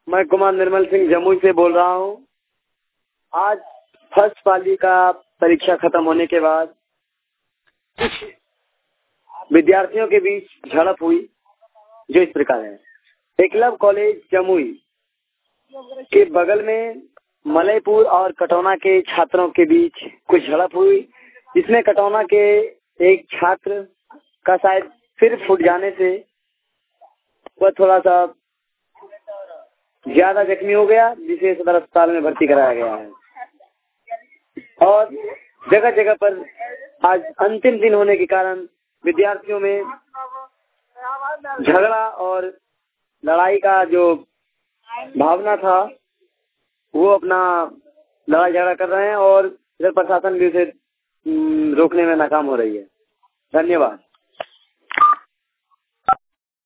मैं कुमार निर्मल सिंह जमुई से बोल रहा हूँ। आज फर्स्ट पाली का परीक्षा खत्म होने के बाद विद्यार्थियों के बीच झड़प हुई, जो इस प्रकार है। एकलव्य कॉलेज जमुई के बगल में मलयपुर और कटौना के छात्रों के बीच कुछ झड़प हुई, जिसमें कटौना के एक छात्र का शायद सिर फूट जाने से वह थोड़ा सा ज्यादा जख्मी हो गया, जिसे सदर अस्पताल में भर्ती कराया गया है। और जगह जगह पर आज अंतिम दिन होने के कारण विद्यार्थियों में झगड़ा और लड़ाई का जो भावना था वो अपना लड़ाई झगड़ा कर रहे हैं और इधर प्रशासन भी उसे रोकने में नाकाम हो रही है। धन्यवाद।